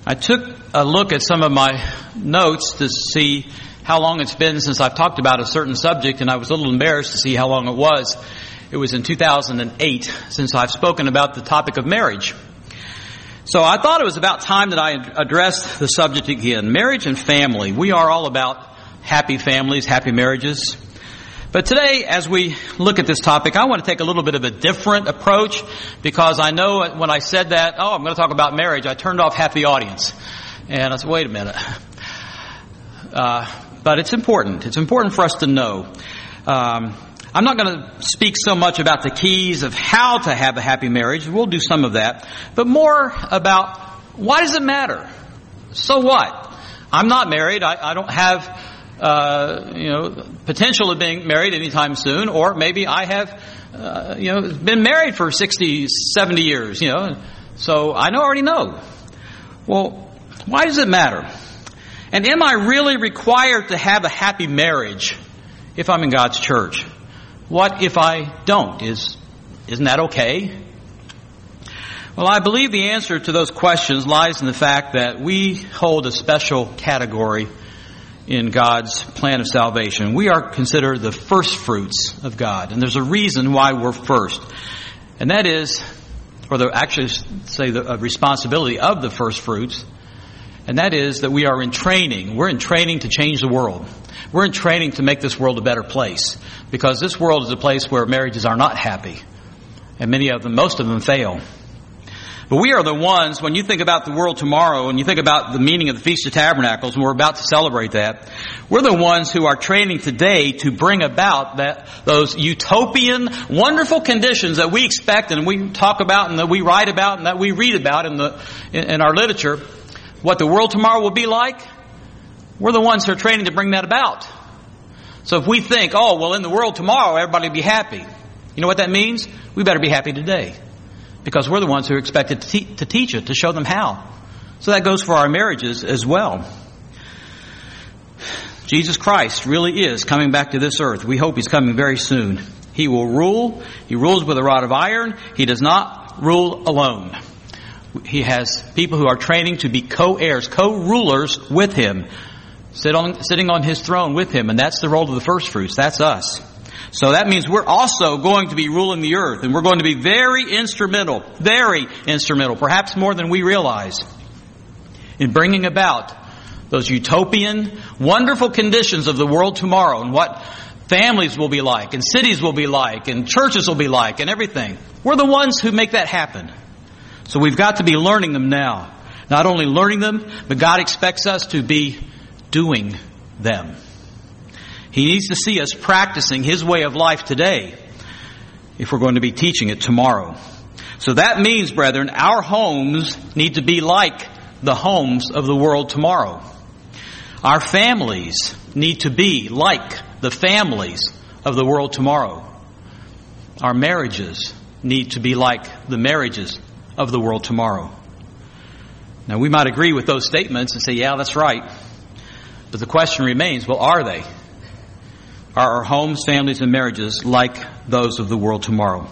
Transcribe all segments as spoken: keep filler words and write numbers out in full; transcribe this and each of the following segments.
I took a look at some of my notes to see how long it's been since I've talked about a certain subject, and I was a little embarrassed to see how long it was. It was in two thousand eight since I've spoken about the topic of marriage. So I thought it was about time that I addressed the subject again. Marriage and family. We are all about happy families, happy marriages. But today, as we look at this topic, I want to take a little bit of a different approach, because I know when I said that, oh, I'm going to talk about marriage, I turned off half the audience. And I said, wait a minute. Uh, but it's important. It's important for us to know. Um, I'm not going to speak so much about the keys of how to have a happy marriage. We'll do some of that. But more about, why does it matter? So what? I'm not married. I, I don't have... Uh, you know, potential of being married anytime soon, or maybe I have, uh, you know, been married for sixty, seventy years, you know, so I know, already know. Well, why does it matter? And am I really required to have a happy marriage if I'm in God's church? What if I don't? Is, isn't that okay? Well, I believe the answer to those questions lies in the fact that we hold a special category in God's plan of salvation. We are considered the first fruits of God. And there's a reason why we're first. And that is, or the actually say the responsibility of the first fruits, and that is that we are in training. We're in training to change the world. We're in training to make this world a better place. Because this world is a place where marriages are not happy. And many of them, most of them fail. But we are the ones, when you think about the world tomorrow, and you think about the meaning of the Feast of Tabernacles, and we're about to celebrate that, we're the ones who are training today to bring about that those utopian, wonderful conditions that we expect and we talk about and that we write about and that we read about in the in, in our literature. What the world tomorrow will be like, we're the ones who are training to bring that about. So if we think, oh, well, in the world tomorrow, everybody will be happy. You know what that means? We better be happy today. Because we're the ones who are expected to, te- to teach it, to show them how. So that goes for our marriages as well. Jesus Christ really is coming back to this earth. We hope He's coming very soon. He will rule. He rules with a rod of iron. He does not rule alone. He has people who are training to be co-heirs, co-rulers with Him, sit on, sitting on His throne with Him. And that's the role of the first fruits. That's us. So that means we're also going to be ruling the earth, and we're going to be very instrumental, very instrumental, perhaps more than we realize, in bringing about those utopian, wonderful conditions of the world tomorrow, and what families will be like, and cities will be like, and churches will be like, and everything. We're the ones who make that happen. So we've got to be learning them now. Not only learning them, but God expects us to be doing them. He needs to see us practicing His way of life today if we're going to be teaching it tomorrow. So that means, brethren, our homes need to be like the homes of the world tomorrow. Our families need to be like the families of the world tomorrow. Our marriages need to be like the marriages of the world tomorrow. Now, we might agree with those statements and say, yeah, that's right. But the question remains, well, are they? Are our homes, families, and marriages like those of the world tomorrow?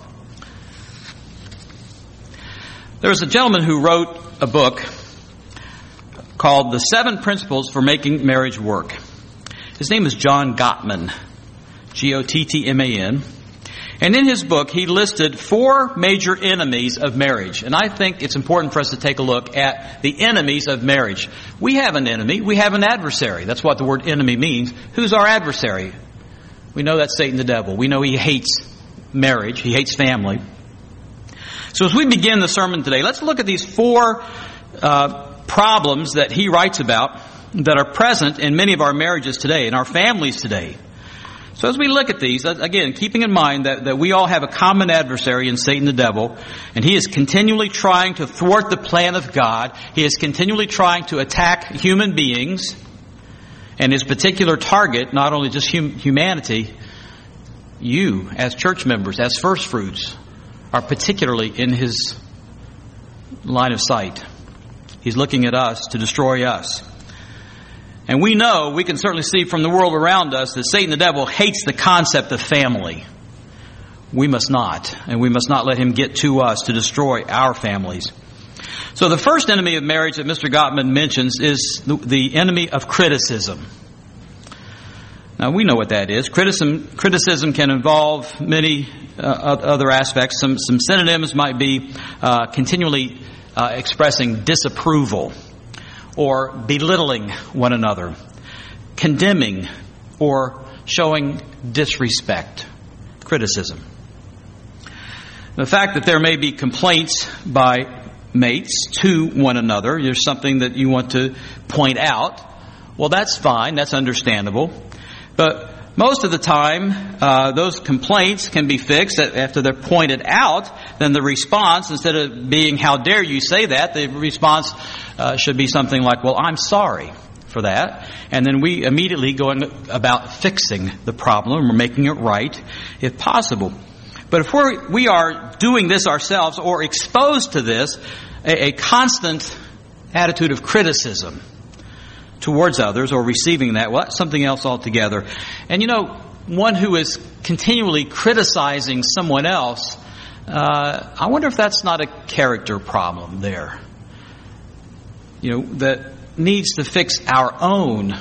There was a gentleman who wrote a book called The Seven Principles for Making Marriage Work. His name is John Gottman, G O T T M A N. And in his book, he listed four major enemies of marriage. And I think it's important for us to take a look at the enemies of marriage. We have an enemy. We have an adversary. That's what the word enemy means. Who's our adversary? We know that's Satan the devil. We know he hates marriage. He hates family. So as we begin the sermon today, let's look at these four uh, problems that he writes about that are present in many of our marriages today, in our families today. So as we look at these, again, keeping in mind that, that we all have a common adversary in Satan the devil, and he is continually trying to thwart the plan of God. He is continually trying to attack human beings. And his particular target, not only just hum- humanity, you as church members, as first fruits, are particularly in his line of sight. He's looking at us to destroy us. And we know, we can certainly see from the world around us, that Satan the devil hates the concept of family. We must not. And we must not let him get to us to destroy our families. So the first enemy of marriage that Mister Gottman mentions is the, the enemy of criticism. Now, we know what that is. Criticism, criticism can involve many uh, other aspects. Some, some synonyms might be uh, continually uh, expressing disapproval or belittling one another, condemning or showing disrespect. Criticism. The fact that there may be complaints by mates to one another, there's something that you want to point out, well, that's fine, that's understandable. But most of the time, uh, those complaints can be fixed after they're pointed out. Then the response, instead of being, how dare you say that, the response uh, should be something like, well, I'm sorry for that. And then we immediately go about fixing the problem or making it right if possible. But if we're, we are doing this ourselves or exposed to this, a, a constant attitude of criticism towards others or receiving that, well, that's something else altogether. And you know, one who is continually criticizing someone else, uh, I wonder if that's not a character problem there. You know, that needs to fix our own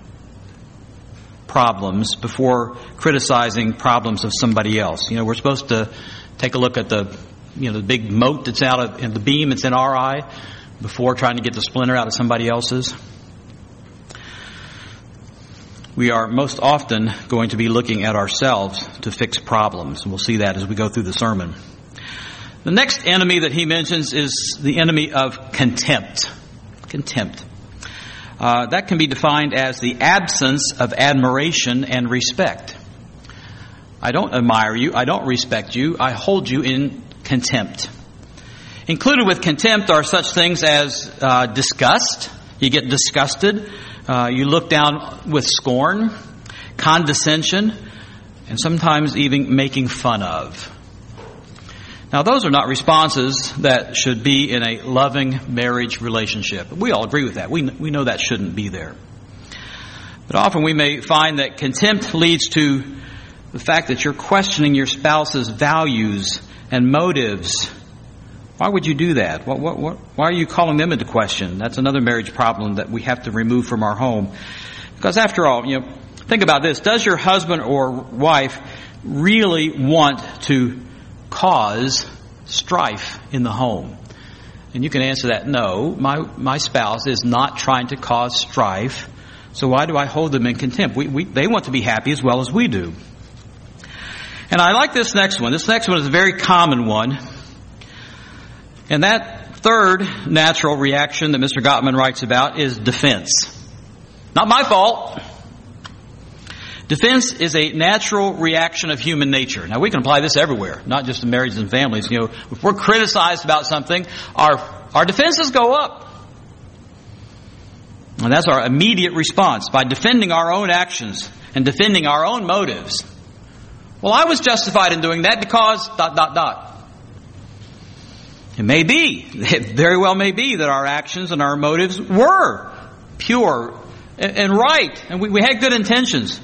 problems before criticizing problems of somebody else. You know, we're supposed to take a look at the, you know, the big mote that's out of, in the beam that's in our eye before trying to get the splinter out of somebody else's. We are most often going to be looking at ourselves to fix problems. And we'll see that as we go through the sermon. The next enemy that he mentions is the enemy of contempt. Contempt. Uh, that can be defined as the absence of admiration and respect. I don't admire you. I don't respect you. I hold you in contempt. Included with contempt are such things as uh, disgust. You get disgusted. Uh, you look down with scorn, condescension, and sometimes even making fun of. Now, those are not responses that should be in a loving marriage relationship. We all agree with that. We, we know that shouldn't be there. But often we may find that contempt leads to the fact that you're questioning your spouse's values and motives. Why would you do that? What, what, what, why are you calling them into question? That's another marriage problem that we have to remove from our home. Because after all, you know, think about this. Does your husband or wife really want to cause strife in the home? And you can answer that, no, my, my spouse is not trying to cause strife. So why do I hold them in contempt? We, we, they want to be happy as well as we do. And I like this next one. This next one is a very common one. And that third natural reaction that Mister Gottman writes about is defense. Not my fault. Defense is a natural reaction of human nature. Now, we can apply this everywhere, not just in marriages and families. You know, if we're criticized about something, our our defenses go up. And that's our immediate response, by defending our own actions and defending our own motives. Well, I was justified in doing that because dot, dot, dot. It may be, it very well may be that our actions and our motives were pure and, and right, and we, we had good intentions.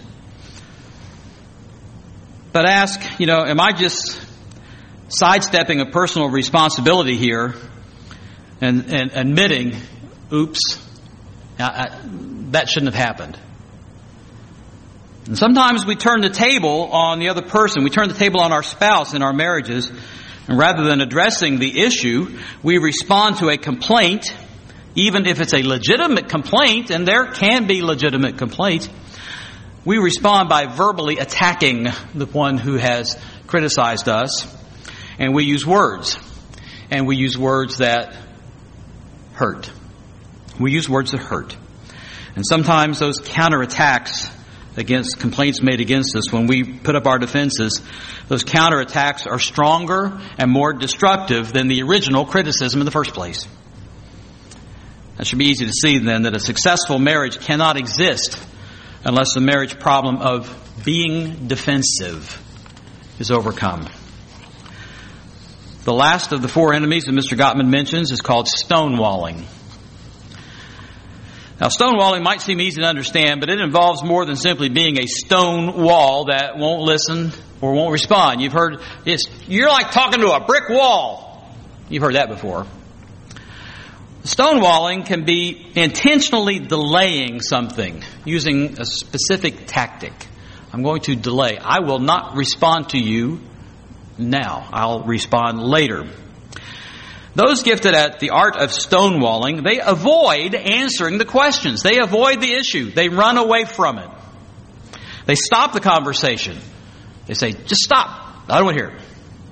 But ask, you know, am I just sidestepping a personal responsibility here and, and admitting, oops, I, I, that shouldn't have happened? And sometimes we turn the table on the other person. We turn the table on our spouse in our marriages. And rather than addressing the issue, we respond to a complaint, even if it's a legitimate complaint, and there can be legitimate complaints. We respond by verbally attacking the one who has criticized us. And we use words. And we use words that hurt. We use words that hurt. And sometimes those counterattacks against complaints made against us, when we put up our defenses, those counterattacks are stronger and more destructive than the original criticism in the first place. That should be easy to see then, that a successful marriage cannot exist unless the marriage problem of being defensive is overcome. The last of the four enemies that Mister Gottman mentions is called stonewalling. Now, stonewalling might seem easy to understand, but it involves more than simply being a stone wall that won't listen or won't respond. You've heard, it's, you're like talking to a brick wall. You've heard that before. Stonewalling can be intentionally delaying something using a specific tactic. I'm going to delay. I will not respond to you now. I'll respond later. Those gifted at the art of stonewalling, they avoid answering the questions. They avoid the issue. They run away from it. They stop the conversation. They say, just stop. I don't want to hear it.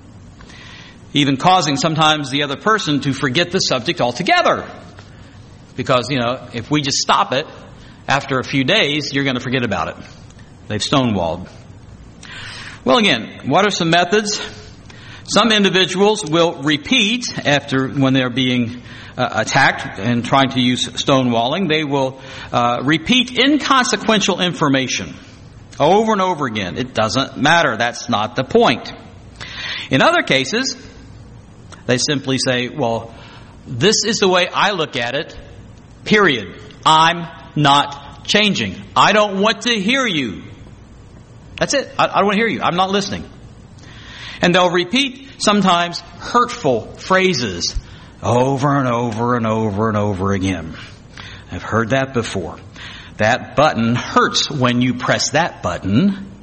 Even causing sometimes the other person to forget the subject altogether. Because, you know, if we just stop it, after a few days, you're going to forget about it. They've stonewalled. Well, again, what are some methods? Some individuals will repeat after when they're being uh, attacked and trying to use stonewalling. They will uh, repeat inconsequential information over and over again. It doesn't matter. That's not the point. In other cases, they simply say, well, this is the way I look at it, period. I'm not changing. I don't want to hear you. That's it. I, I don't want to hear you. I'm not listening. And they'll repeat sometimes hurtful phrases over and over and over and over again. I've heard that before. That button hurts when you press that button.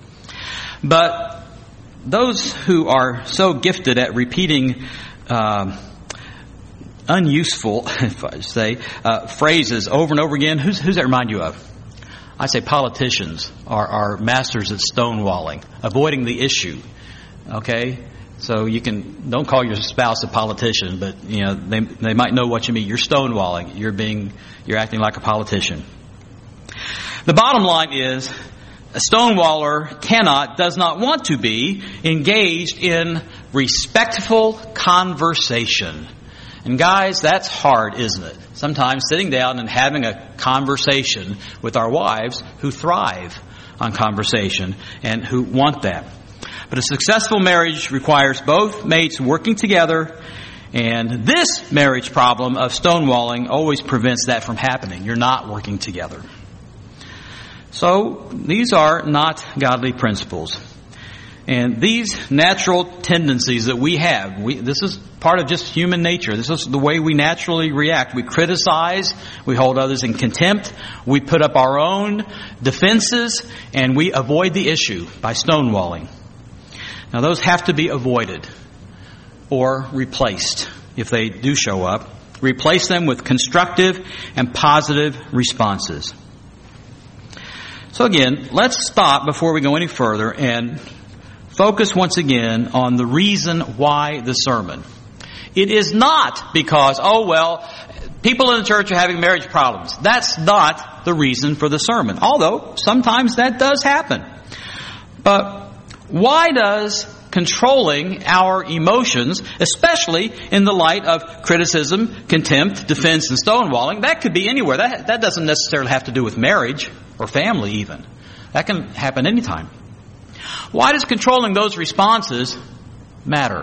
But those who are so gifted at repeating uh, unuseful, if I say, uh, phrases over and over again, who's, who's that remind you of? I say politicians are, are masters at stonewalling, avoiding the issue. Okay? So you can, don't call your spouse a politician, but, you know, they, they might know what you mean. You're stonewalling. You're being, you're acting like a politician. The bottom line is, a stonewaller cannot, does not want to be engaged in respectful conversation. And guys, that's hard, isn't it? Sometimes sitting down and having a conversation with our wives who thrive on conversation and who want that. But a successful marriage requires both mates working together, and this marriage problem of stonewalling always prevents that from happening. You're not working together. So, these are not godly principles. And these natural tendencies that we have, we, this is part of just human nature. This is the way we naturally react. We criticize, we hold others in contempt, we put up our own defenses, and we avoid the issue by stonewalling. Now, those have to be avoided or replaced if they do show up. Replace them with constructive and positive responses. So again, let's stop before we go any further and focus once again on the reason why the sermon. It is not because, oh well, people in the church are having marriage problems. That's not the reason for the sermon. Although, sometimes that does happen. But why does controlling our emotions, especially in the light of criticism, contempt, defense, and stonewalling, that could be anywhere. That, that doesn't necessarily have to do with marriage or family even. That can happen anytime. Why does controlling those responses matter?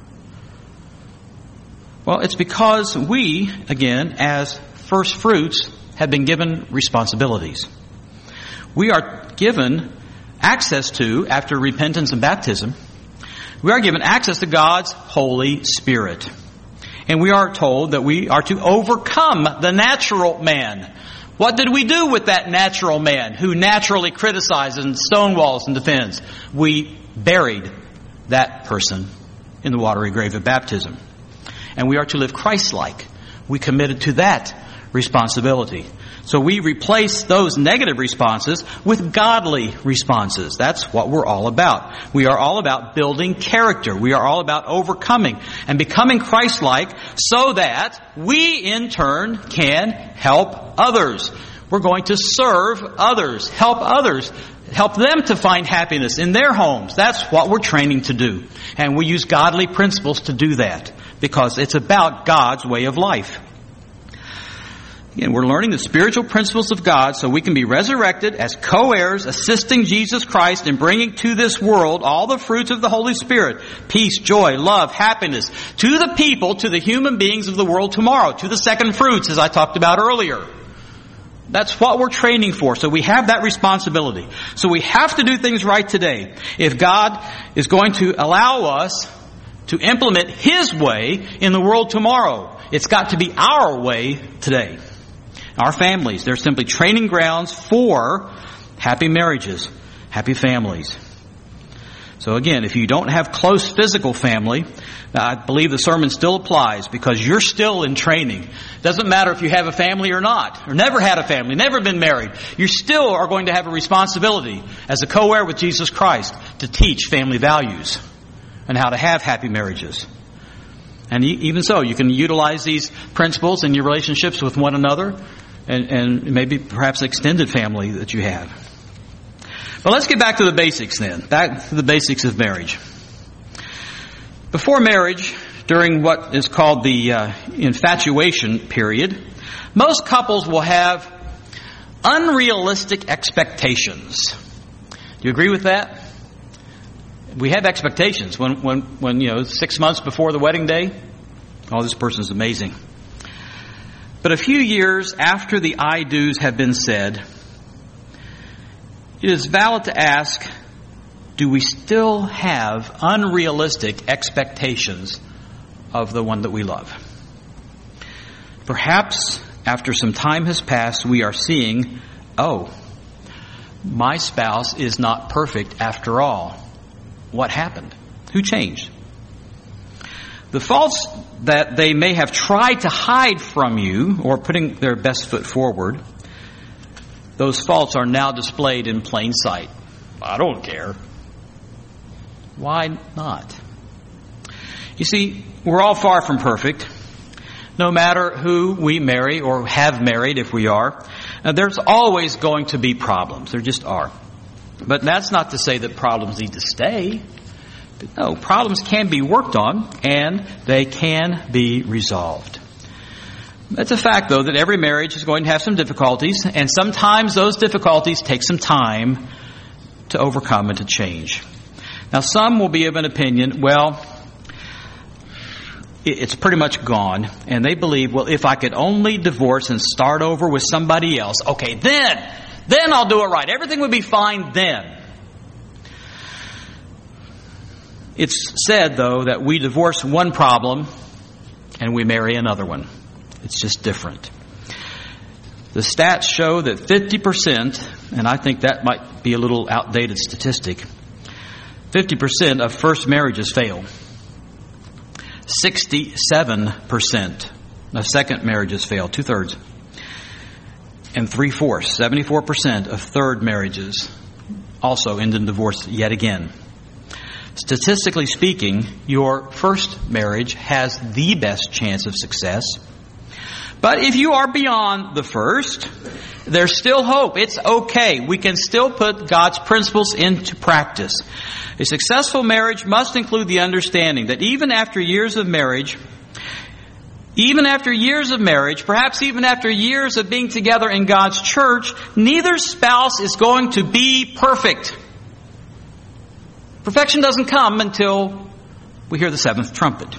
Well, it's because we, again, as first fruits, have been given responsibilities. We are given access to, after repentance and baptism, we are given access to God's Holy Spirit. And we are told that we are to overcome the natural man. What did we do with that natural man who naturally criticizes and stonewalls and defends? We buried that person in the watery grave of baptism. And we are to live Christ-like. We committed to that responsibility. So we replace those negative responses with godly responses. That's what we're all about. We are all about building character. We are all about overcoming and becoming Christ-like so that we in turn can help others. We're going to serve others, help others, help them to find happiness in their homes. That's what we're training to do. And we use godly principles to do that because it's about God's way of life. Again, we're learning the spiritual principles of God so we can be resurrected as co-heirs, assisting Jesus Christ in bringing to this world all the fruits of the Holy Spirit. Peace, joy, love, happiness to the people, to the human beings of the world tomorrow, to the second fruits as I talked about earlier. That's what we're training for. So we have that responsibility. So we have to do things right today. If God is going to allow us to implement His way in the world tomorrow, it's got to be our way today. Our families, they're simply training grounds for happy marriages, happy families. So again, if you don't have close physical family, I believe the sermon still applies because you're still in training. Doesn't matter if you have a family or not, or never had a family, never been married. You still are going to have a responsibility as a co-heir with Jesus Christ to teach family values and how to have happy marriages. And even so, you can utilize these principles in your relationships with one another and, and maybe perhaps extended family that you have. But let's get back to the basics then. Back to the basics of marriage. Before marriage, during what is called the uh, infatuation period, most couples will have unrealistic expectations. Do you agree with that? We have expectations. When, when, when you know, six months before the wedding day, oh, this person's amazing. But a few years after the I-dos have been said, it is valid to ask, do we still have unrealistic expectations of the one that we love? Perhaps after some time has passed, we are seeing, oh, my spouse is not perfect after all. What happened? Who changed? The faults that they may have tried to hide from you or putting their best foot forward, those faults are now displayed in plain sight. I don't care. Why not? You see, we're all far from perfect. No matter who we marry or have married, if we are, now, there's always going to be problems. There just are. But that's not to say that problems need to stay. No, problems can be worked on and they can be resolved. It's a fact, though, that every marriage is going to have some difficulties, and sometimes those difficulties take some time to overcome and to change. Now, some will be of an opinion, well, it's pretty much gone, and they believe, well, if I could only divorce and start over with somebody else, okay, then, then I'll do it right. Everything would be fine then. It's said, though, that we divorce one problem and we marry another one. It's just different. The stats show that fifty percent, and I think that might be a little outdated statistic, fifty percent of first marriages fail. sixty-seven percent of second marriages fail, two-thirds. And three-fourths, seventy-four percent of third marriages also end in divorce yet again. Statistically speaking, your first marriage has the best chance of success. But if you are beyond the first, there's still hope. It's okay. We can still put God's principles into practice. A successful marriage must include the understanding that even after years of marriage, even after years of marriage, perhaps even after years of being together in God's church, neither spouse is going to be perfect. Perfection doesn't come until we hear the seventh trumpet.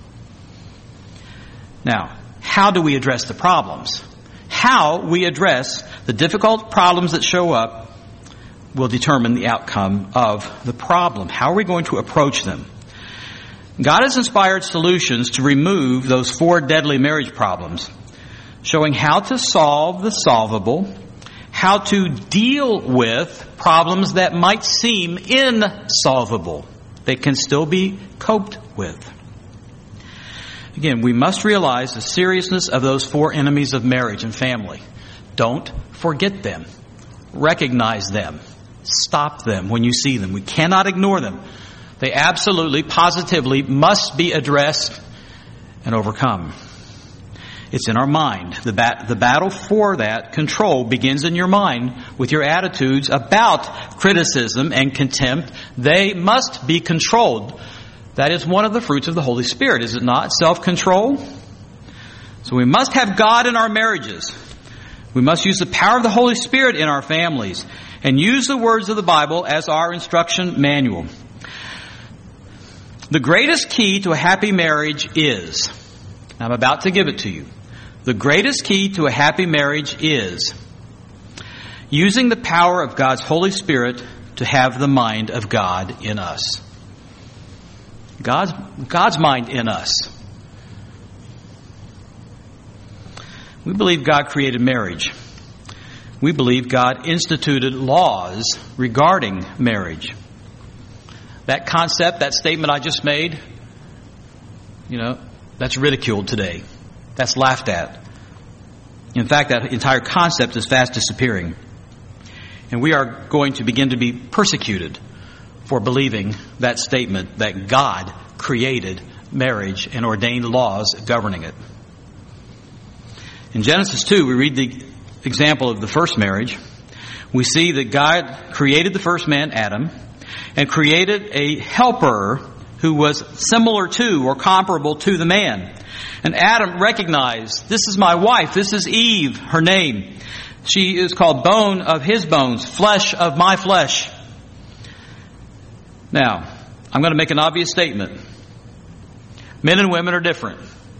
Now, how do we address the problems? How we address the difficult problems that show up will determine the outcome of the problem. How are we going to approach them? God has inspired solutions to remove those four deadly marriage problems, showing how to solve the solvable, how to deal with problems that might seem insolvable. They can still be coped with. Again, we must realize the seriousness of those four enemies of marriage and family. Don't forget them. Recognize them. Stop them when you see them. We cannot ignore them. They absolutely, positively must be addressed and overcome. It's in our mind. The, bat- the battle for that control begins in your mind with your attitudes about criticism and contempt. They must be controlled. That is one of the fruits of the Holy Spirit, is it not? Self-control. So we must have God in our marriages. We must use the power of the Holy Spirit in our families and use the words of the Bible as our instruction manual. The greatest key to a happy marriage is, I'm about to give it to you. The greatest key to a happy marriage is using the power of God's Holy Spirit to have the mind of God in us. God's, God's mind in us. We believe God created marriage. We believe God instituted laws regarding marriage. That concept, that statement I just made, you know, that's ridiculed today. That's laughed at. In fact, that entire concept is fast disappearing. And we are going to begin to be persecuted for believing that statement that God created marriage and ordained laws governing it. In Genesis two, we read the example of the first marriage. We see that God created the first man, Adam, and created a helper who was similar to or comparable to the man. And Adam recognized, this is my wife, this is Eve, her name. She is called bone of his bones, flesh of my flesh. Now, I'm going to make an obvious statement. Men and women are different,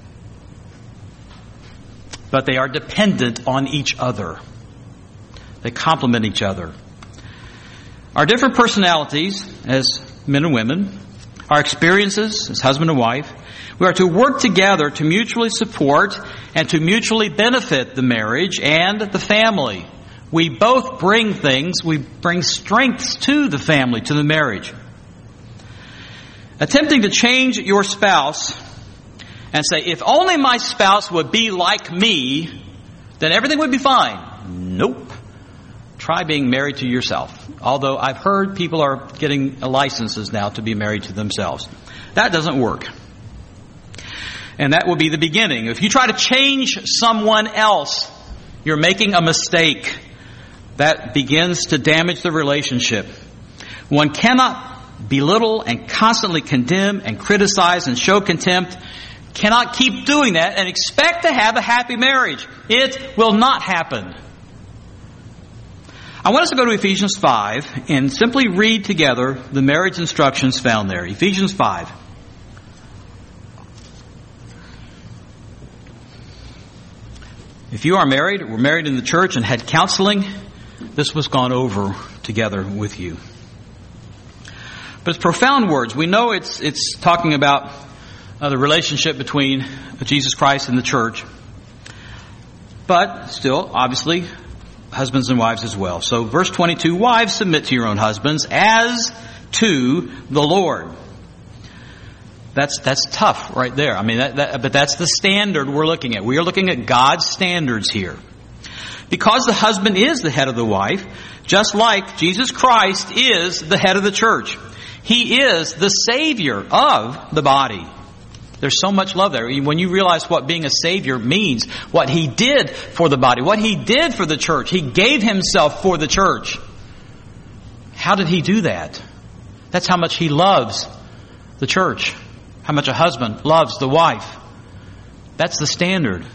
but they are dependent on each other. They complement each other. Our different personalities as men and women, our experiences as husband and wife, we are to work together to mutually support and to mutually benefit the marriage and the family. We both bring things, we bring strengths to the family, to the marriage. Attempting to change your spouse and say, if only my spouse would be like me, then everything would be fine. Nope. Try being married to yourself. Although I've heard people are getting licenses now to be married to themselves. That doesn't work. And that will be the beginning. If you try to change someone else, you're making a mistake. That begins to damage the relationship. One cannot belittle and constantly condemn and criticize and show contempt. Cannot keep doing that and expect to have a happy marriage. It will not happen. I want us to go to Ephesians five and simply read together the marriage instructions found there. Ephesians five. If you are married, or were married in the church and had counseling, this was gone over together with you. But it's profound words. We know it's it's talking about uh, the relationship between Jesus Christ and the church. But still, obviously, husbands and wives as well. So verse twenty-two, wives, submit to your own husbands as to the Lord. That's that's tough right there. I mean, that, that, but that's the standard we're looking at. We are looking at God's standards here. Because the husband is the head of the wife, just like Jesus Christ is the head of the church. He is the Savior of the body. There's so much love there. When you realize what being a Savior means, what He did for the body, what He did for the church. He gave Himself for the church. How did He do that? That's how much He loves the church. How much a husband loves the wife. That's the standard.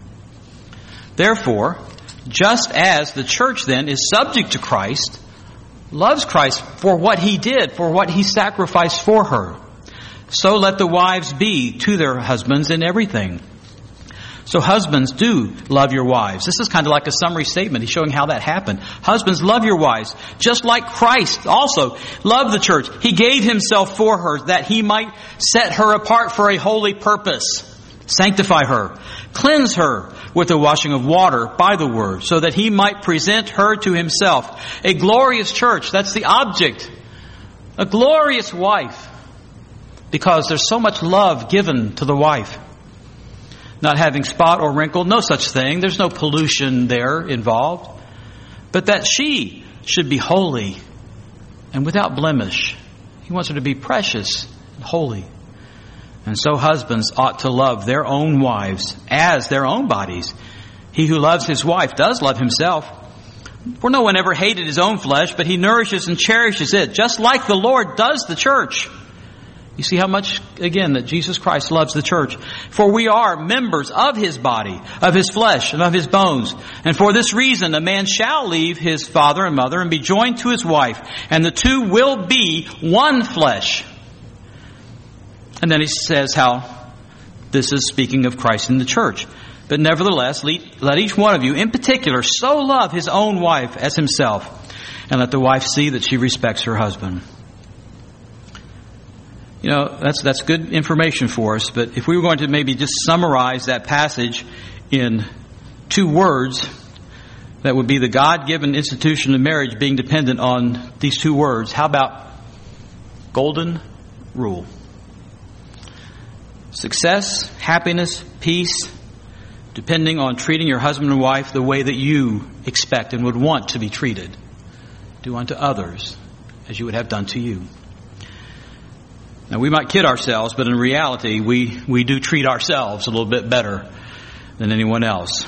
Therefore, just as the church then is subject to Christ, loves Christ for what He did, for what He sacrificed for her, so let the wives be to their husbands in everything. So husbands, do love your wives. This is kind of like a summary statement. He's showing how that happened. Husbands, love your wives, just like Christ also loved the church. He gave Himself for her that He might set her apart for a holy purpose. Sanctify her, cleanse her with the washing of water by the word, so that He might present her to Himself. A glorious church, that's the object. A glorious wife, because there's so much love given to the wife. Not having spot or wrinkle, no such thing. There's no pollution there involved. But that she should be holy and without blemish. He wants her to be precious and holy. And so husbands ought to love their own wives as their own bodies. He who loves his wife does love himself. For no one ever hated his own flesh, but he nourishes and cherishes it, just like the Lord does the church. You see how much, again, that Jesus Christ loves the church. For we are members of His body, of His flesh, and of His bones. And for this reason, a man shall leave his father and mother and be joined to his wife, and the two will be one flesh. And then he says how this is speaking of Christ in the church. But nevertheless, let each one of you in particular so love his own wife as himself, and let the wife see that she respects her husband. You know, that's that's good information for us, but if we were going to maybe just summarize that passage in two words that would be the God-given institution of marriage being dependent on these two words. How about golden rule? Success, happiness, peace, depending on treating your husband and wife the way that you expect and would want to be treated. Do unto others as you would have done to you. Now, we might kid ourselves, but in reality, we, we do treat ourselves a little bit better than anyone else.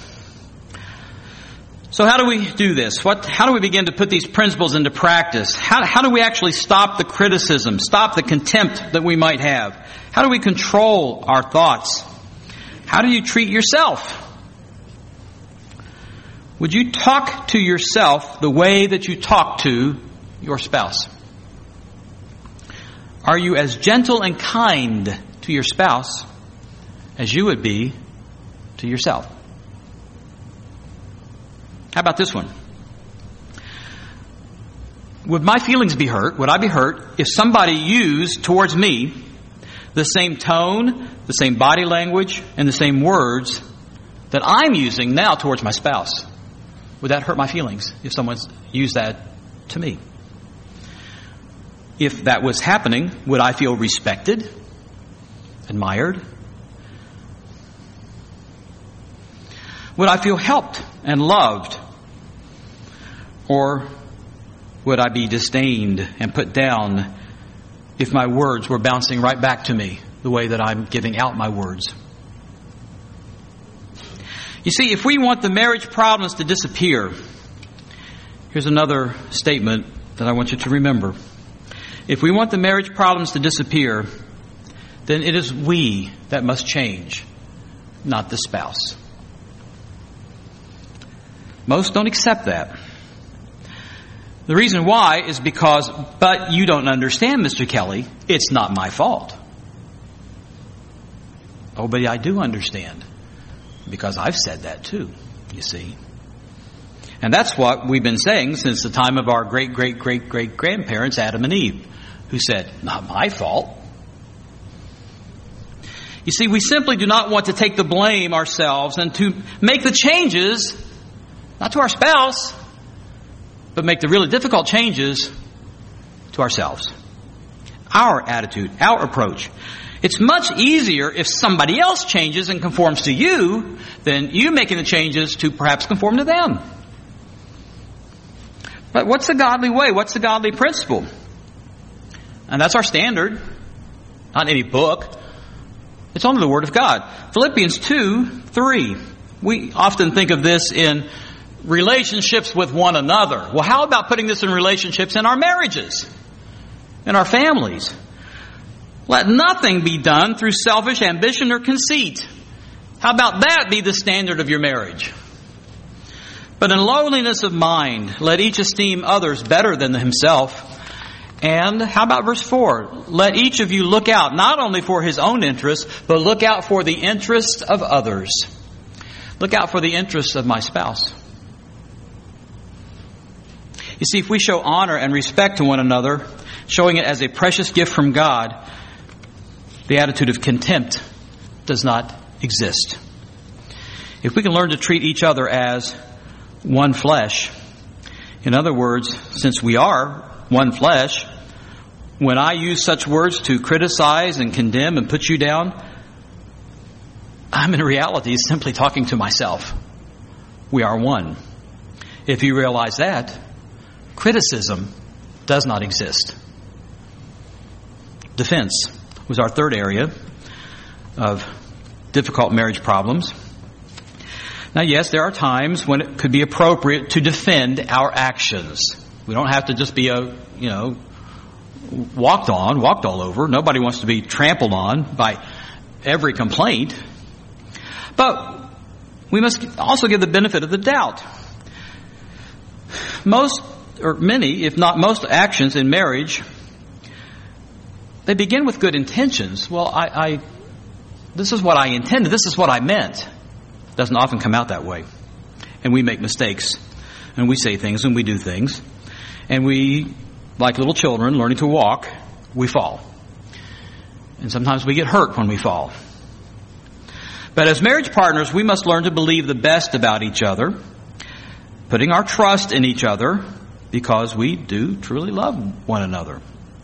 So how do we do this? What, how do we begin to put these principles into practice? How, how do we actually stop the criticism, stop the contempt that we might have? How do we control our thoughts? How do you treat yourself? Would you talk to yourself the way that you talk to your spouse? Are you as gentle and kind to your spouse as you would be to yourself? How about this one? Would my feelings be hurt? Would I be hurt if somebody used towards me the same tone, the same body language, and the same words that I'm using now towards my spouse? Would that hurt my feelings if someone's used that to me? If that was happening, would I feel respected, admired? Would I feel helped and loved? Or would I be disdained and put down if my words were bouncing right back to me the way that I'm giving out my words? You see, if we want the marriage problems to disappear, here's another statement that I want you to remember. If we want the marriage problems to disappear, then it is we that must change, not the spouse. Most don't accept that. The reason why is because, but you don't understand, Mister Kelly, it's not my fault. Oh, but I do understand, because I've said that too, you see. And that's what we've been saying since the time of our great, great, great, great grandparents, Adam and Eve, who said, not my fault. You see, we simply do not want to take the blame ourselves and to make the changes, not to our spouse, but make the really difficult changes to ourselves. Our attitude, our approach. It's much easier if somebody else changes and conforms to you than you making the changes to perhaps conform to them. But what's the godly way? What's the godly principle? And that's our standard. Not any book. It's only the Word of God. Philippians two, three. We often think of this in relationships with one another. Well, how about putting this in relationships in our marriages, in our families? Let nothing be done through selfish ambition or conceit. How about that be the standard of your marriage? But in lowliness of mind, let each esteem others better than himself. And how about verse four? Let each of you look out not only for his own interest, but look out for the interest of others. Look out for the interests of my spouse. You see, if we show honor and respect to one another, showing it as a precious gift from God, the attitude of contempt does not exist. If we can learn to treat each other as one flesh, in other words, since we are one flesh, when I use such words to criticize and condemn and put you down, I'm in reality simply talking to myself. We are one. If you realize that, criticism does not exist. Defense was our third area of difficult marriage problems. Now, yes, there are times when it could be appropriate to defend our actions. We don't have to just be a, you know, walked on, walked all over. Nobody wants to be trampled on by every complaint. But we must also give the benefit of the doubt. Most, or many, if not most actions in marriage, they begin with good intentions. Well, I, I this is what I intended. This is what I meant. It doesn't often come out that way. And we make mistakes. And we say things and we do things. And we, like little children learning to walk, we fall. And sometimes we get hurt when we fall. But as marriage partners, we must learn to believe the best about each other, putting our trust in each other because we do truly love one another.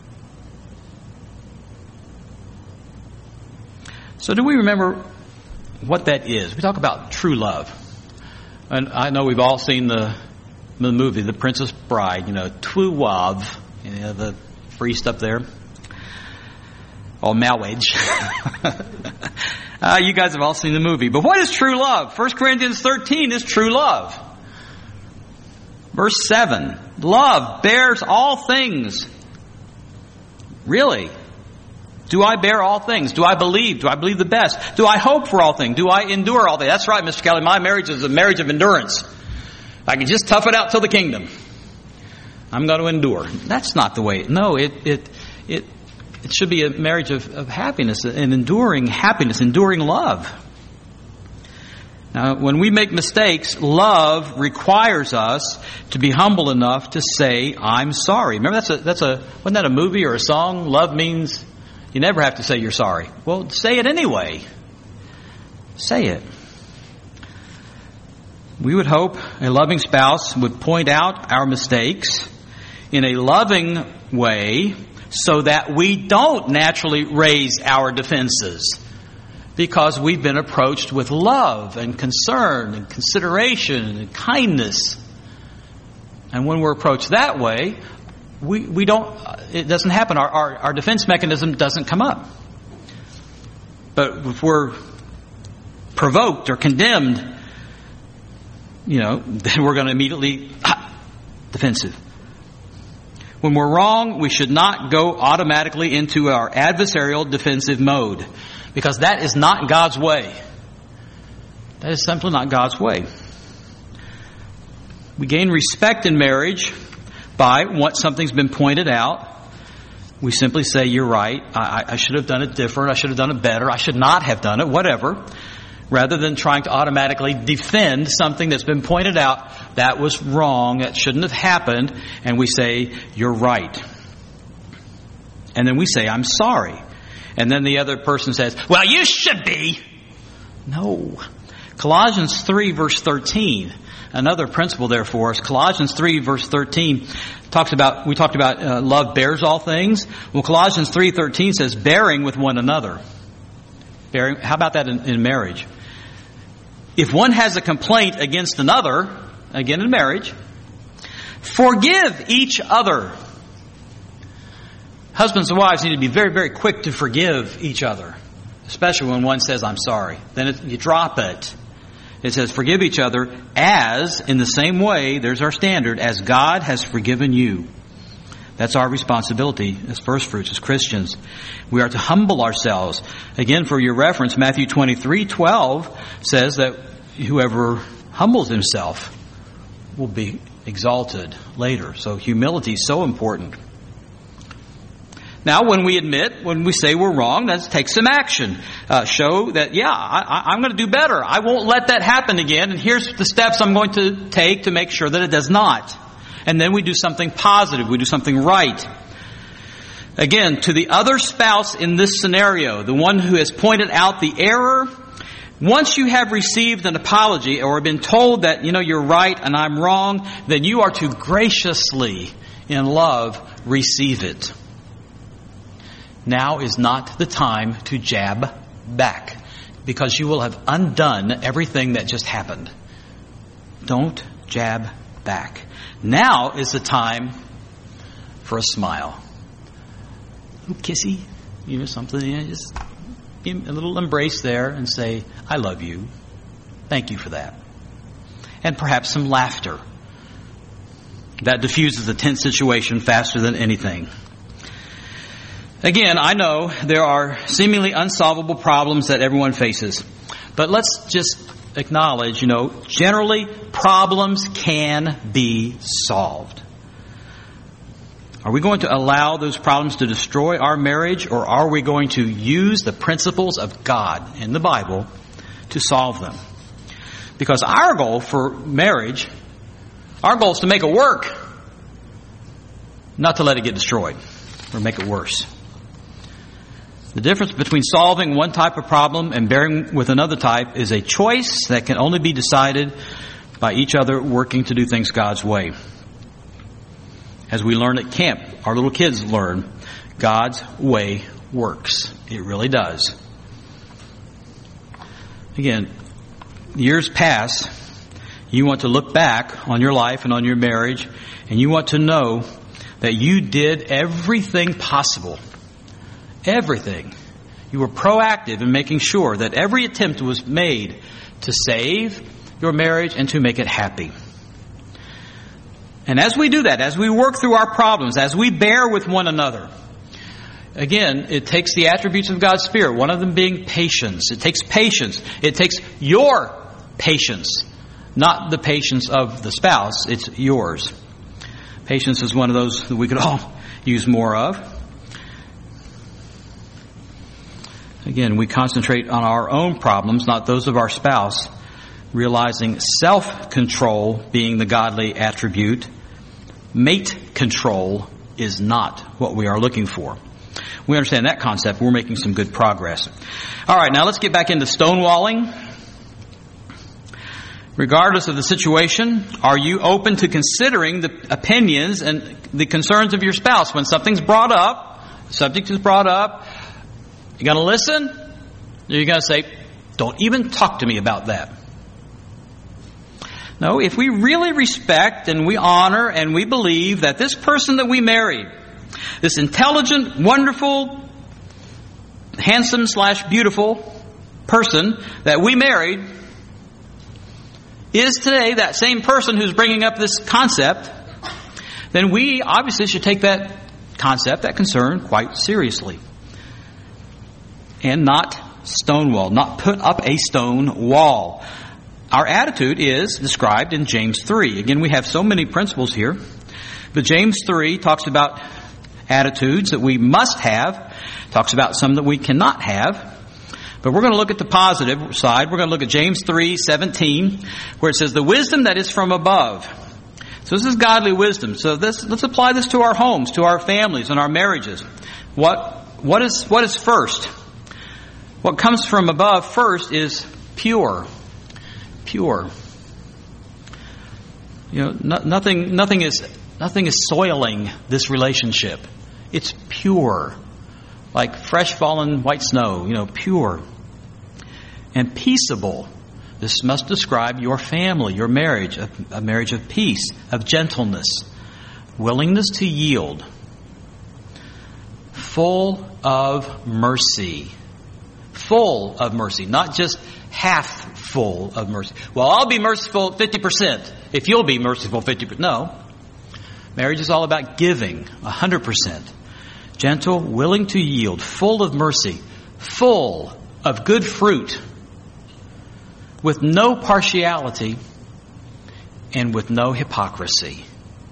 So do we remember what that is? We talk about true love. And I know we've all seen the, the movie, The Princess Bride, you know, true love, you know, the priest up there. Or marriage. uh, you guys have all seen the movie. But what is true love? First Corinthians thirteen is true love. Verse seven. Love bears all things. Really? Do I bear all things? Do I believe? Do I believe the best? Do I hope for all things? Do I endure all things? That's right, Mister Kelly. My marriage is a marriage of endurance. I can just tough it out till the kingdom. I'm going to endure. That's not the way. No, it it it it should be a marriage of, of happiness, an enduring happiness, enduring love. Now, when we make mistakes, love requires us to be humble enough to say, "I'm sorry." Remember, that's a that's a wasn't that a movie or a song? Love means you never have to say you're sorry. Well, say it anyway. Say it. We would hope a loving spouse would point out our mistakes in a loving way so that we don't naturally raise our defenses because we've been approached with love and concern and consideration and kindness. And when we're approached that way, we, we don't, it doesn't happen. Our, our, our defense mechanism doesn't come up. But if we're provoked or condemned, you know, then we're going to immediately, ah, defensive. When we're wrong, we should not go automatically into our adversarial defensive mode, because that is not God's way. That is simply not God's way. We gain respect in marriage by once something's been pointed out, we simply say, "You're right. I, I should have done it different. I should have done it better. I should not have done it," whatever. Rather than trying to automatically defend something that's been pointed out, that was wrong, that shouldn't have happened, and we say, "You're right." And then we say, "I'm sorry." And then the other person says, "Well, you should be." No. Colossians three verse thirteen, another principle there for us. Colossians three verse thirteen talks about, we talked about uh, love bears all things. Well, Colossians three thirteen says, bearing with one another. Bearing, how about that in, in marriage? If one has a complaint against another, again in marriage, forgive each other. Husbands and wives need to be very, very quick to forgive each other, especially when one says, "I'm sorry." Then it, you drop it. It says, forgive each other as, in the same way, there's our standard, as God has forgiven you. That's our responsibility as first fruits, as Christians. We are to humble ourselves. Again, for your reference, Matthew twenty-three twelve says that whoever humbles himself will be exalted later. So humility is so important. Now, when we admit, when we say we're wrong, let's take some action. Uh, show that, yeah, I, I'm going to do better. I won't let that happen again. And here's the steps I'm going to take to make sure that it does not. And then we do something positive. We do something right. Again, to the other spouse in this scenario, the one who has pointed out the error, once you have received an apology or been told that, you know, you're right and I'm wrong, then you are to graciously, in love, receive it. Now is not the time to jab back, because you will have undone everything that just happened. Don't jab back. Now is the time for a smile. A little kissy, you know, something, you know, just give a little embrace there and say, "I love you. Thank you for that." And perhaps some laughter. That diffuses the tense situation faster than anything. Again, I know there are seemingly unsolvable problems that everyone faces. But let's just acknowledge, you know, generally problems can be solved. Are we going to allow those problems to destroy our marriage, or are we going to use the principles of God in the Bible to solve them? Because our goal for marriage, our goal is to make it work, not to let it get destroyed or make it worse. The difference between solving one type of problem and bearing with another type is a choice that can only be decided by each other working to do things God's way. As we learn at camp, our little kids learn, God's way works. It really does. Again, years pass. You want to look back on your life and on your marriage, and you want to know that you did everything possible. Everything. You were proactive in making sure that every attempt was made to save your marriage and to make it happy. And as we do that, as we work through our problems, as we bear with one another, again, it takes the attributes of God's Spirit, one of them being patience. It takes patience. It takes your patience, not the patience of the spouse. It's yours. Patience is one of those that we could all use more of. Again, we concentrate on our own problems, not those of our spouse, realizing self-control being the godly attribute. Mate control is not what we are looking for. We understand that concept. We're making some good progress. All right, now let's get back into stonewalling. Regardless of the situation, are you open to considering the opinions and the concerns of your spouse? When something's brought up, the subject is brought up, you going to listen? Or you're going to say, don't even talk to me about that? No, if we really respect and we honor and we believe that this person that we married, this intelligent, wonderful, handsome slash beautiful person that we married is today that same person who's bringing up this concept, then we obviously should take that concept, that concern, quite seriously. And not stonewall, not put up a stone wall. Our attitude is described in James three. Again, we have so many principles here. But James three talks about attitudes that we must have, talks about some that we cannot have. But we're going to look at the positive side. We're going to look at James three seventeen, where it says, the wisdom that is from above. So this is godly wisdom. So this, let's apply this to our homes, to our families, and our marriages. What, what is, what is first? What comes from above first is pure. Pure. You know, no, nothing, nothing is, nothing is soiling this relationship. It's pure. Like fresh fallen white snow, you know, pure. And peaceable. This must describe your family, your marriage, a, a marriage of peace, of gentleness, willingness to yield, full of mercy. Full of mercy, not just half full of mercy. Well, I'll be merciful fifty percent if you'll be merciful fifty percent. No. Marriage is all about giving one hundred percent. Gentle, willing to yield, full of mercy, full of good fruit, with no partiality, and with no hypocrisy.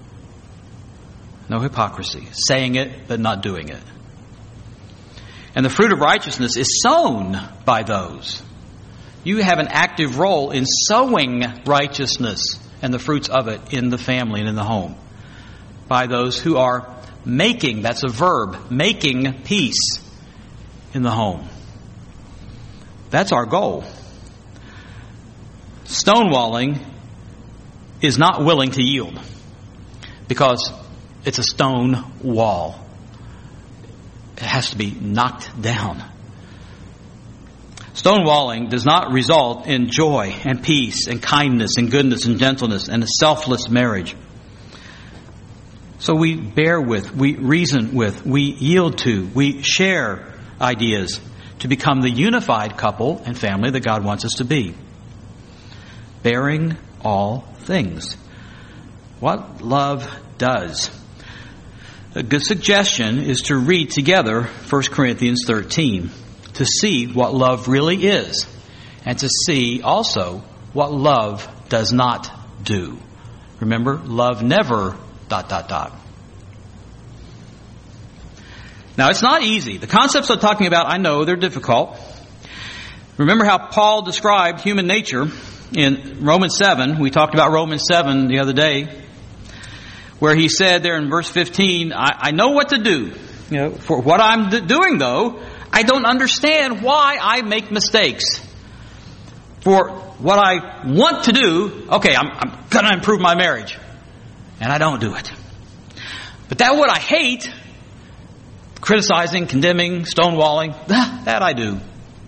No hypocrisy. Saying it, but not doing it. And the fruit of righteousness is sown by those. You have an active role in sowing righteousness and the fruits of it in the family and in the home. By those who are making, that's a verb, making peace in the home. That's our goal. Stonewalling is not willing to yield because it's a stone wall. It has to be knocked down. Stonewalling does not result in joy and peace and kindness and goodness and gentleness and a selfless marriage. So we bear with, we reason with, we yield to, we share ideas to become the unified couple and family that God wants us to be. Bearing all things. What love does. A good suggestion is to read together First Corinthians thirteen to see what love really is and to see also what love does not do. Remember, love never dot dot dot. Now, it's not easy. The concepts I'm talking about, I know they're difficult. Remember how Paul described human nature in Romans seven. We talked about Romans seven the other day, where he said there in verse fifteen, I, I know what to do. You know, for what I'm doing, though, I don't understand why I make mistakes. For what I want to do, okay, I'm, I'm going to improve my marriage. And I don't do it. But that what I hate, criticizing, condemning, stonewalling, that I do.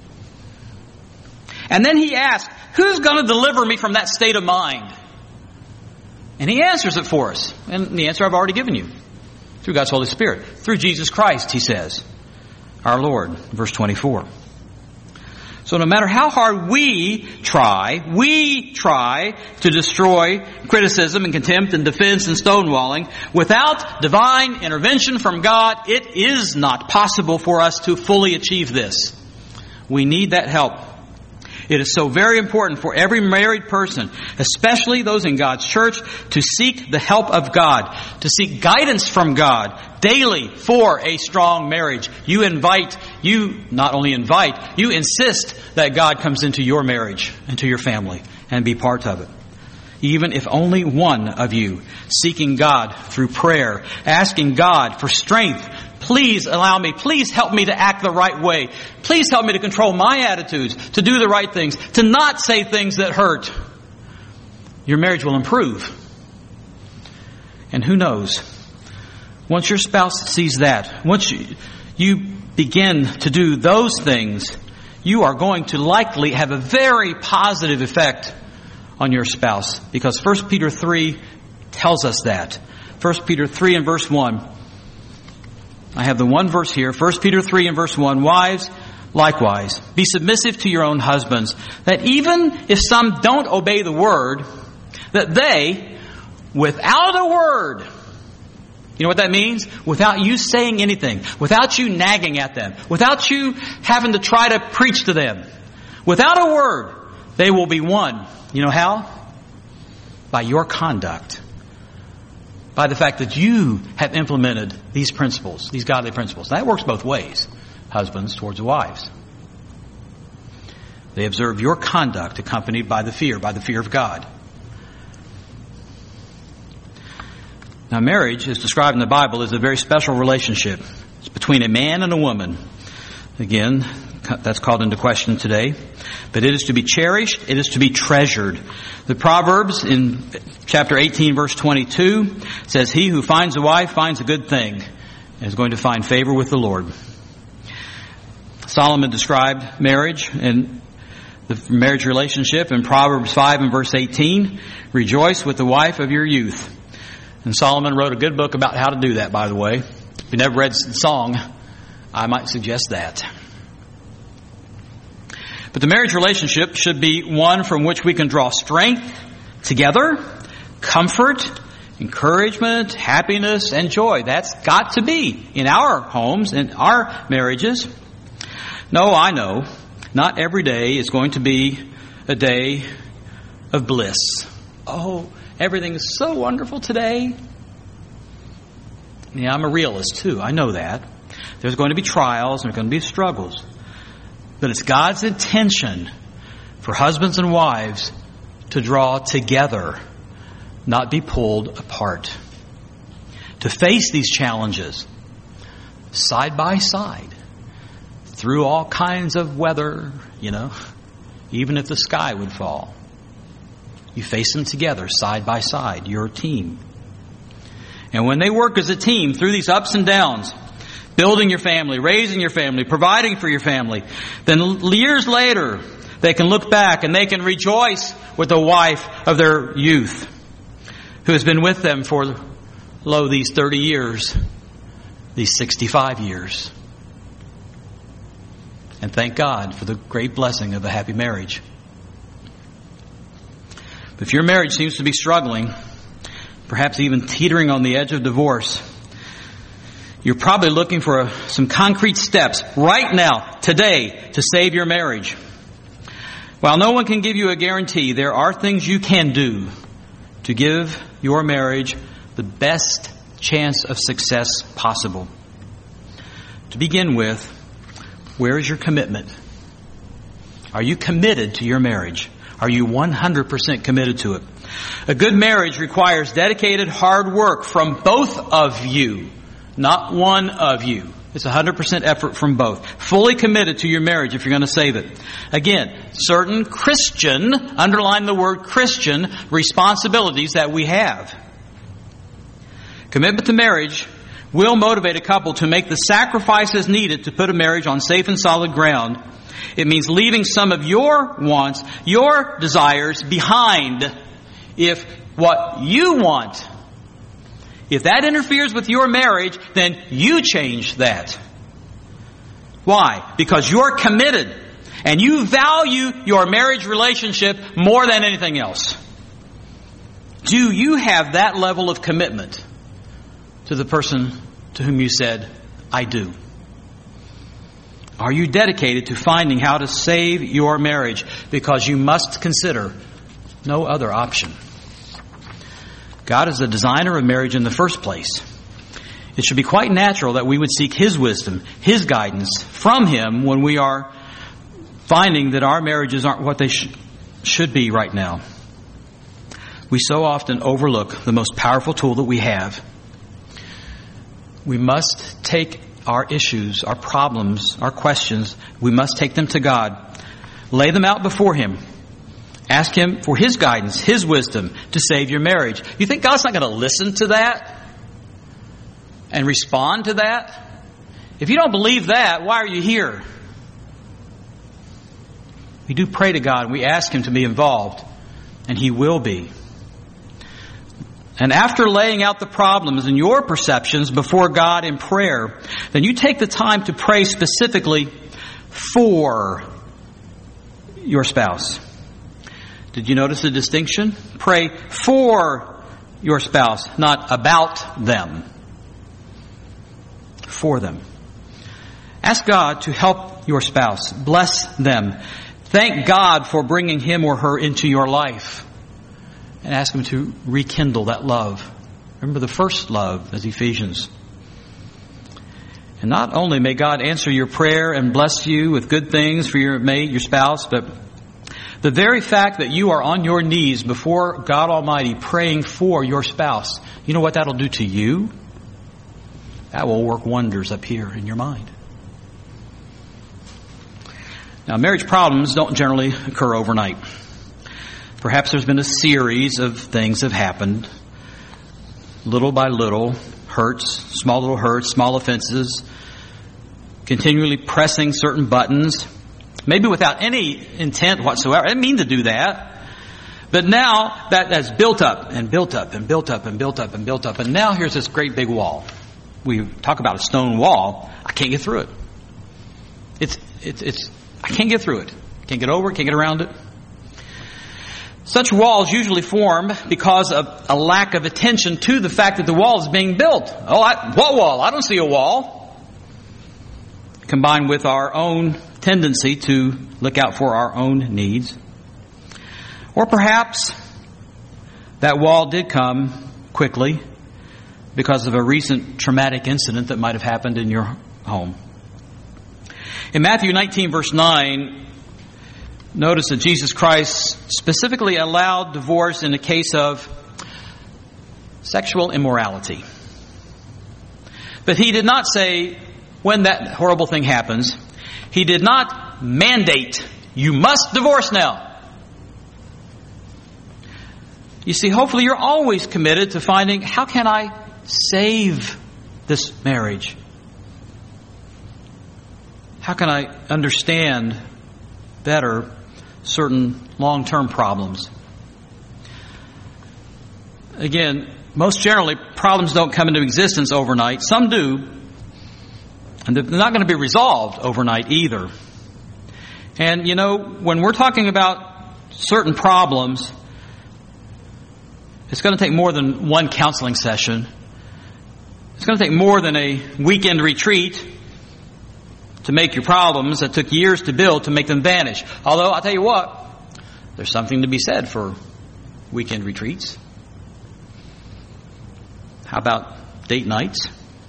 And then he asks, who's going to deliver me from that state of mind? And he answers it for us. And the answer I've already given you. Through God's Holy Spirit. Through Jesus Christ, he says. Our Lord. Verse twenty-four. So no matter how hard we try, we try to destroy criticism and contempt and defense and stonewalling, without divine intervention from God, it is not possible for us to fully achieve this. We need that help. It is so very important for every married person, especially those in God's church, to seek the help of God, to seek guidance from God daily for a strong marriage. You invite, you not only invite, you insist that God comes into your marriage, into your family, and be part of it. Even if only one of you seeking God through prayer, asking God for strength, please allow me, please help me to act the right way. Please help me to control my attitudes, to do the right things, to not say things that hurt. Your marriage will improve. And who knows? Once your spouse sees that, once you, you begin to do those things, you are going to likely have a very positive effect on your spouse. Because First Peter three tells us that. First Peter three and verse one. I have the one verse here. First Peter three and verse one. Wives, likewise, be submissive to your own husbands, that even if some don't obey the word, that they, without a word, you know what that means? Without you saying anything, without you nagging at them, without you having to try to preach to them, without a word, they will be won. You know how? By your conduct. By the fact that you have implemented these principles, these godly principles. That works both ways. Husbands towards wives. They observe your conduct accompanied by the fear, by the fear of God. Now, marriage, as described in the Bible, is a very special relationship. It's between a man and a woman. Again, that's called into question today. But it is to be cherished. It is to be treasured. The Proverbs in chapter eighteen, verse twenty-two says, he who finds a wife finds a good thing and is going to find favor with the Lord. Solomon described marriage and the marriage relationship in Proverbs five and verse eighteen. Rejoice with the wife of your youth. And Solomon wrote a good book about how to do that, by the way. If you never read the song, I might suggest that. But the marriage relationship should be one from which we can draw strength together, comfort, encouragement, happiness, and joy. That's got to be in our homes, in our marriages. No, I know, not every day is going to be a day of bliss. Oh, everything is so wonderful today. Yeah, I'm a realist too. I know that. There's going to be trials and there's going to be struggles. But it's God's intention for husbands and wives to draw together, not be pulled apart. To face these challenges side by side through all kinds of weather, you know, even if the sky would fall. You face them together, side by side, your team. And when they work as a team through these ups and downs, building your family, raising your family, providing for your family, then years later, they can look back and they can rejoice with the wife of their youth who has been with them for, lo, these thirty years, these sixty-five years. And thank God for the great blessing of a happy marriage. But if your marriage seems to be struggling, perhaps even teetering on the edge of divorce, you're probably looking for a, some concrete steps right now, today, to save your marriage. While no one can give you a guarantee, there are things you can do to give your marriage the best chance of success possible. To begin with, where is your commitment? Are you committed to your marriage? Are you one hundred percent committed to it? A good marriage requires dedicated hard work from both of you. Not one of you. It's one hundred percent effort from both. Fully committed to your marriage if you're going to save it. Again, certain Christian, underline the word Christian, responsibilities that we have. Commitment to marriage will motivate a couple to make the sacrifices needed to put a marriage on safe and solid ground. It means leaving some of your wants, your desires behind if what you want, if that interferes with your marriage, then you change that. Why? Because you're committed and you value your marriage relationship more than anything else. Do you have that level of commitment to the person to whom you said, I do? Are you dedicated to finding how to save your marriage? Because you must consider no other option. God is the designer of marriage in the first place. It should be quite natural that we would seek His wisdom, His guidance from Him when we are finding that our marriages aren't what they sh- should be right now. We so often overlook the most powerful tool that we have. We must take our issues, our problems, our questions, we must take them to God. Lay them out before Him. Ask Him for His guidance, His wisdom to save your marriage. You think God's not going to listen to that and respond to that? If you don't believe that, why are you here? We do pray to God and we ask Him to be involved, and He will be. And after laying out the problems and your perceptions before God in prayer, then you take the time to pray specifically for your spouse. Did you notice the distinction? Pray for your spouse, not about them. For them. Ask God to help your spouse. Bless them. Thank God for bringing him or her into your life. And ask Him to rekindle that love. Remember the first love, as Ephesians. And not only may God answer your prayer and bless you with good things for your mate, your spouse, but the very fact that you are on your knees before God Almighty praying for your spouse, you know what that'll do to you? That will work wonders up here in your mind. Now, marriage problems don't generally occur overnight. Perhaps there's been a series of things that have happened, little by little, hurts, small little hurts, small offenses, continually pressing certain buttons, maybe without any intent whatsoever. I didn't mean to do that. But now that has built up and built up and built up and built up and built up. And now here's this great big wall. We talk about a stone wall. I can't get through it. It's, it's, it's, I can't get through it. Can't get over it, can't get around it. Such walls usually form because of a lack of attention to the fact that the wall is being built. Oh, I, what wall? I don't see a wall. Combined with our own tendency to look out for our own needs. Or perhaps that wall did come quickly because of a recent traumatic incident that might have happened in your home. In Matthew nineteen, verse nine, notice that Jesus Christ specifically allowed divorce in the case of sexual immorality. But He did not say, when that horrible thing happens, He did not mandate, you must divorce now. You see, hopefully you're always committed to finding, how can I save this marriage? How can I understand better certain long-term problems? Again, most generally, problems don't come into existence overnight. Some do. And they're not going to be resolved overnight either. And, you know, when we're talking about certain problems, it's going to take more than one counseling session. It's going to take more than a weekend retreat to make your problems that took years to build to make them vanish. Although, I'll tell you what, there's something to be said for weekend retreats. How about date nights?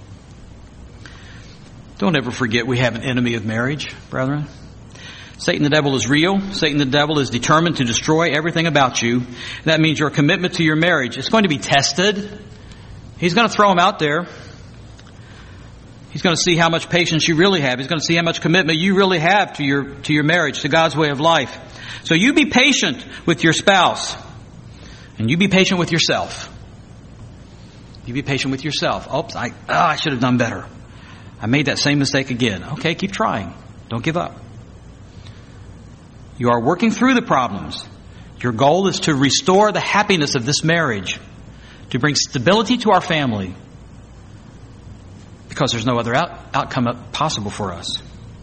Don't ever forget we have an enemy of marriage, brethren. Satan the devil is real. Satan the devil is determined to destroy everything about you. That means your commitment to your marriage is going to be tested. He's going to throw them out there. He's going to see how much patience you really have. He's going to see how much commitment you really have to your to your marriage, to God's way of life. So you be patient with your spouse. And you be patient with yourself. You be patient with yourself. Oops, I, oh, I should have done better. I made that same mistake again. Okay, keep trying. Don't give up. You are working through the problems. Your goal is to restore the happiness of this marriage, to bring stability to our family, because there's no other out, outcome possible for us.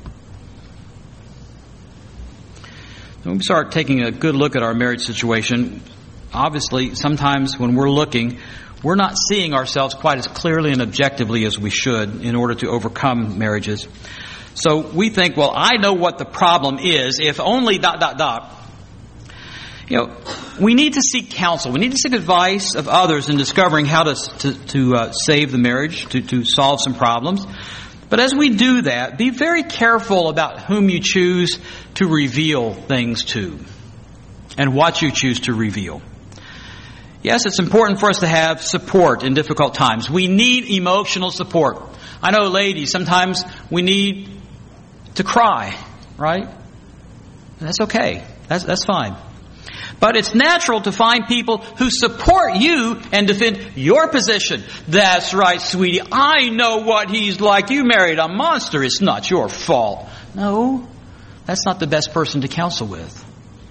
When we start taking a good look at our marriage situation, obviously, sometimes when we're looking, we're not seeing ourselves quite as clearly and objectively as we should in order to overcome marriages. So we think, well, I know what the problem is, if only dot, dot, dot. You know, we need to seek counsel. We need to seek advice of others in discovering how to to, to uh, save the marriage, to, to solve some problems. But as we do that, be very careful about whom you choose to reveal things to and what you choose to reveal. Yes, it's important for us to have support in difficult times. We need emotional support. I know, ladies, sometimes we need to cry, right? And that's okay. That's, that's fine. But it's natural to find people who support you and defend your position. That's right, sweetie. I know what he's like. You married a monster. It's not your fault. No, that's not the best person to counsel with.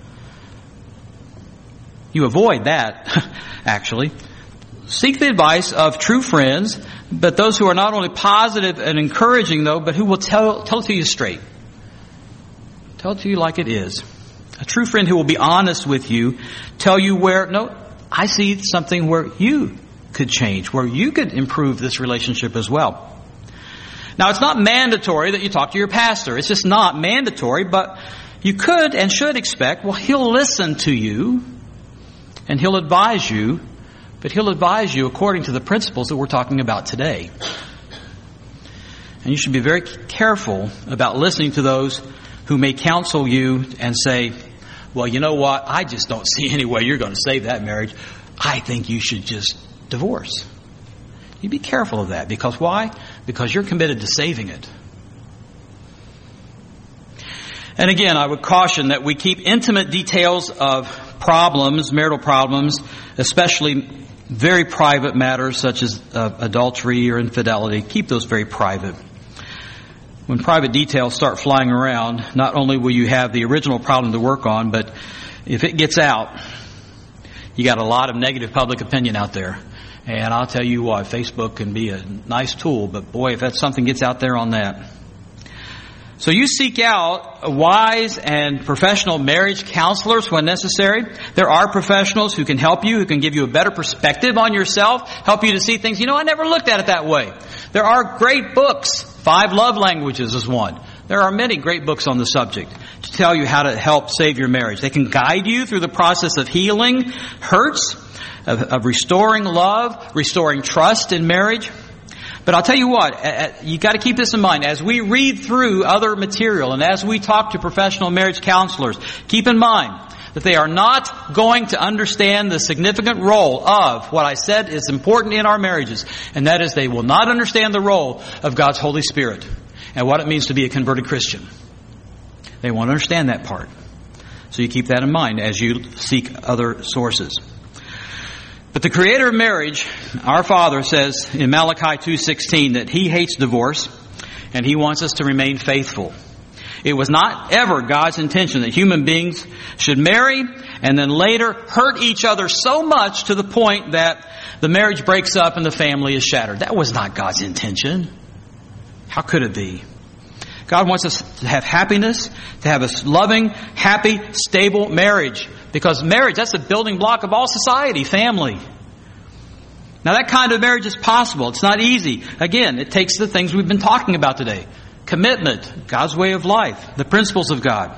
You avoid that, actually. Seek the advice of true friends, but those who are not only positive and encouraging, though, but who will tell, tell it to you straight. Tell it to you like it is. A true friend who will be honest with you, tell you where, no, I see something where you could change, where you could improve this relationship as well. Now, it's not mandatory that you talk to your pastor. It's just not mandatory, but you could and should expect, well, he'll listen to you and he'll advise you, but he'll advise you according to the principles that we're talking about today. And you should be very careful about listening to those who may counsel you and say, well, you know what? I just don't see any way you're going to save that marriage. I think you should just divorce. You be careful of that. Because why? Because you're committed to saving it. And again, I would caution that we keep intimate details of problems, marital problems, especially very private matters such as uh, adultery or infidelity. Keep those very private. When private details start flying around, not only will you have the original problem to work on, but if it gets out, you got a lot of negative public opinion out there. And I'll tell you what, Facebook can be a nice tool, but boy, if that something gets out there on that. So you seek out wise and professional marriage counselors when necessary. There are professionals who can help you, who can give you a better perspective on yourself, help you to see things. You know, I never looked at it that way. There are great books. Five Love Languages is one. There are many great books on the subject to tell you how to help save your marriage. They can guide you through the process of healing hurts, of, of restoring love, restoring trust in marriage. But I'll tell you what, you got to keep this in mind. As we read through other material and as we talk to professional marriage counselors, keep in mind that they are not going to understand the significant role of what I said is important in our marriages. And that is they will not understand the role of God's Holy Spirit and what it means to be a converted Christian. They won't understand that part. So you keep that in mind as you seek other sources. But the creator of marriage, our Father, says in Malachi two sixteen that He hates divorce and He wants us to remain faithful. It was not ever God's intention that human beings should marry and then later hurt each other so much to the point that the marriage breaks up and the family is shattered. That was not God's intention. How could it be? God wants us to have happiness, to have a loving, happy, stable marriage. Because marriage, that's the building block of all society, family. Now that kind of marriage is possible. It's not easy. Again, it takes the things we've been talking about today. Commitment, God's way of life, the principles of God.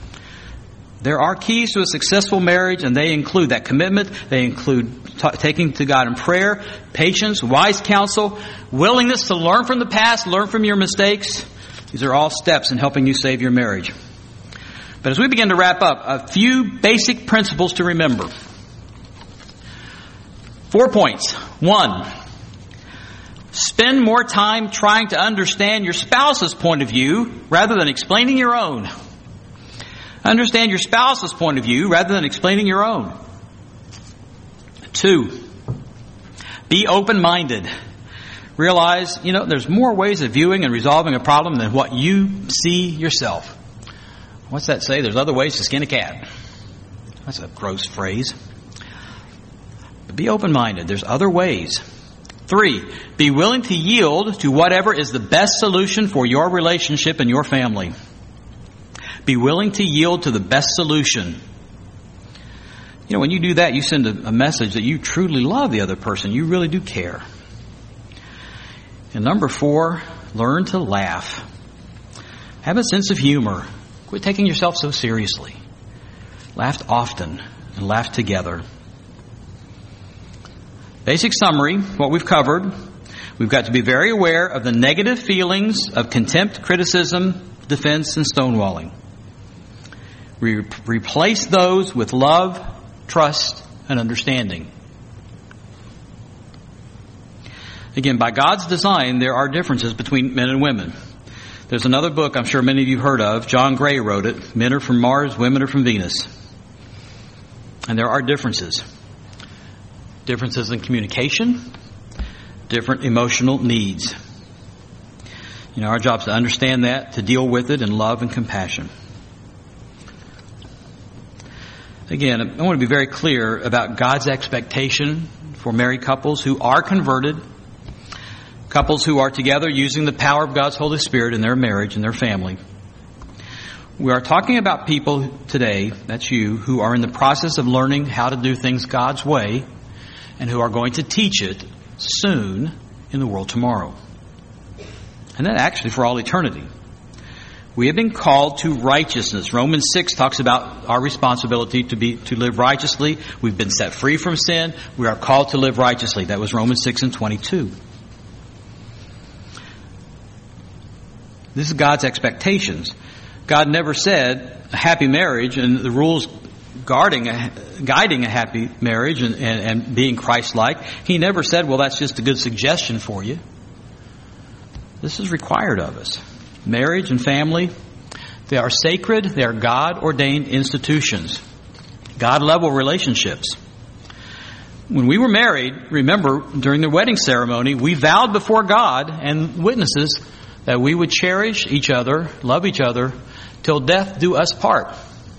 There are keys to a successful marriage, and they include that commitment. They include t- taking to God in prayer, patience, wise counsel, willingness to learn from the past, learn from your mistakes. These are all steps in helping you save your marriage. But as we begin to wrap up, a few basic principles to remember. Four points. One, Spend more time trying to understand your spouse's point of view rather than explaining your own. Understand your spouse's point of view rather than explaining your own. Two, be open-minded. Realize, you know, there's more ways of viewing and resolving a problem than what you see yourself. What's that say? There's other ways to skin a cat. That's a gross phrase. But be open-minded. There's other ways. Three, be willing to yield to whatever is the best solution for your relationship and your family. Be willing to yield to the best solution. You know, when you do that, you send a, a message that you truly love the other person. You really do care. And number four, learn to laugh. Have a sense of humor. Quit taking yourself so seriously. Laugh often and laugh together. Basic summary, what we've covered. We've got to be very aware of the negative feelings of contempt, criticism, defense, and stonewalling. We re- replace those with love, trust, and understanding. Again, by God's design, there are differences between men and women. There's another book I'm sure many of you have heard of. John Gray wrote it. Men are from Mars, women are from Venus. And there are differences. Differences in communication, different emotional needs. You know, our job is to understand that, to deal with it in love and compassion. Again, I want to be very clear about God's expectation for married couples who are converted, couples who are together using the power of God's Holy Spirit in their marriage and their family. We are talking about people today, that's you, who are in the process of learning how to do things God's way and who are going to teach it soon in the world tomorrow. And that actually for all eternity. We have been called to righteousness. Romans six talks about our responsibility to be to live righteously. We've been set free from sin. We are called to live righteously. That was Romans six and twenty-two. This is God's expectations. God never said a happy marriage and the rules guarding a, guiding a happy marriage and, and, and being Christ-like. He never said, well, that's just a good suggestion for you. This is required of us. Marriage and family, they are sacred, they are God-ordained institutions. God-level relationships. When we were married, remember, during the wedding ceremony, we vowed before God and witnesses that we would cherish each other, love each other, till death do us part.